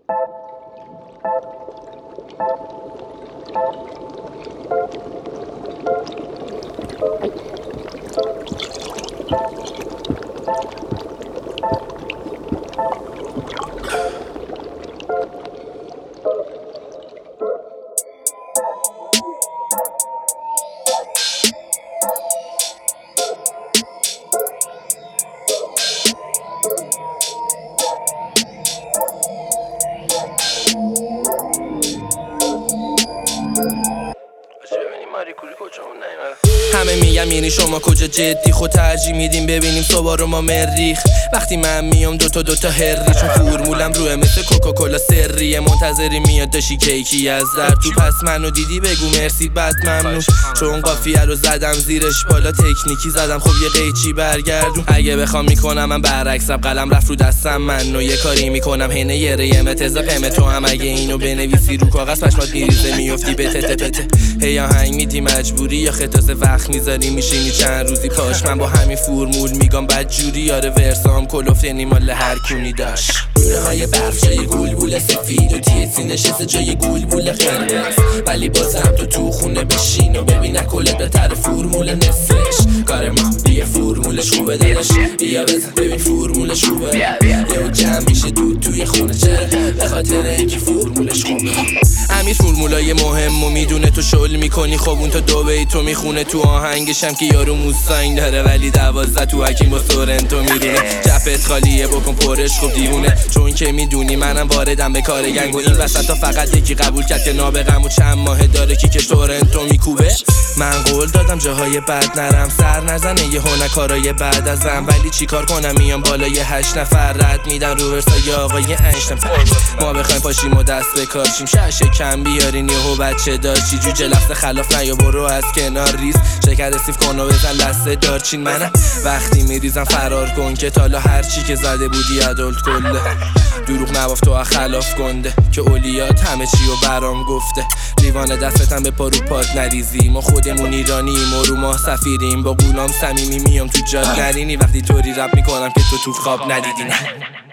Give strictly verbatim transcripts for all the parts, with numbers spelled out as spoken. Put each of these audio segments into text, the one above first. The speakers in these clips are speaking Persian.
همه میگم یعنی شما کجا جدی، خود ترجیح میدیم ببینیم صبح رو ما مریخ. وقتی من میام دوتا دوتا هری، چون فرمولم روه مثل کوکاکولا سریه. منتظری میاد داشی کیکی از در تو، پس منو دیدی بگو مرسی بد ممنون. چون قافیه رو زدم زیرش بالا تکنیکی زدم، خب یه قیچی برگردون. اگه بخوام میکنم من برعکسم، قلم رفت رو دستم من و یه کاری میکنم حینه یه ریمه تزا قیمه تو هم. اگه اینو بنویسی رو کاغذ پشمات میریزه میفتی به تته پته. هی آهنگ میدی مجبوری یا خطاز وقت میذاری میشینی چند روزی پاش. من با همین فرمول میگم بد جوری، یاره ورسام کلوف یعنی مال هر کونی داشت. دونه های برف جای گلگول سفید و تیسی نشسته جای گلگول قرمز. ولی بازم تو تو خونه بشین و ببین کلت بهتر فرمول نصفش. کار ما بیه فرمولش خوبه دلش، بیا بزن ببین فرمولش خوبه. یهو جمع میشه دود توی خونه، چرا؟ به خاطر اینکه فرمولش خوبه. امیر فرمولای مهم و میدونه تو شل میکنی، خب اون تا دو بیت تو میخونه تو آهنگشم که یارو موساین داره ولی دوازده تو حکیم با سورنتو میدونه. جفت خالیه بکن پرش خوب دیوونه، چون که میدونی منم واردم به کار گنگ و این وسط تا فقط یکی قبول کرد که نابغم و چند ماه داره کی که سورنتو میکوبه. من قول دادم جاهای بد نرم سر نزنه یه هنکارای بعد ازم، ولی چیکار کنم میام بالای هشت نفر رد میدن رو ورسای آقای اینشتین. ما بخوایم پاشیم و دست به کارشیم شش کم بیارین یهو بچه دارچی جوجه لفظ خلاف نیا برو از کنار ریز شکر سیف کن و بزن لسته دارچین. منم وقتی میریزم فرار کن که تالا هرچی که زده بودی ادالت کله. دروغ نباف تو خلاف گنده که اولیات همه چی و برام گفته. لیوان دستتم به پارو پات نریزی، ما خودمون ایرانیم و رو ماه سفیریم. با غولام صمیمی میام تو جاد نرینی، وقتی طوری رپ میکنم که تو تو خواب ندیدی. نه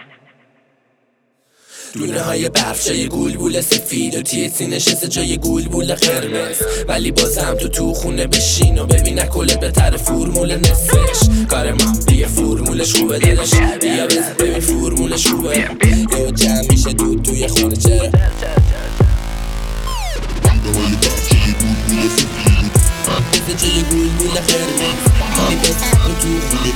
دونه های برف جای گلگول سفید و تیسی نشسته جای گلگول قرمز. ولی بازم تو تو خونه بشین و ببین کلت بهتر فرمول نصفش. کار ما بیه فرمولش خوبه دلش، بیا بزن ببین فرمولش خوبه. یهو جمع میشه دود توی خونه، چرا؟ جای گلگول قرمز. ولی بازم تو تو خونه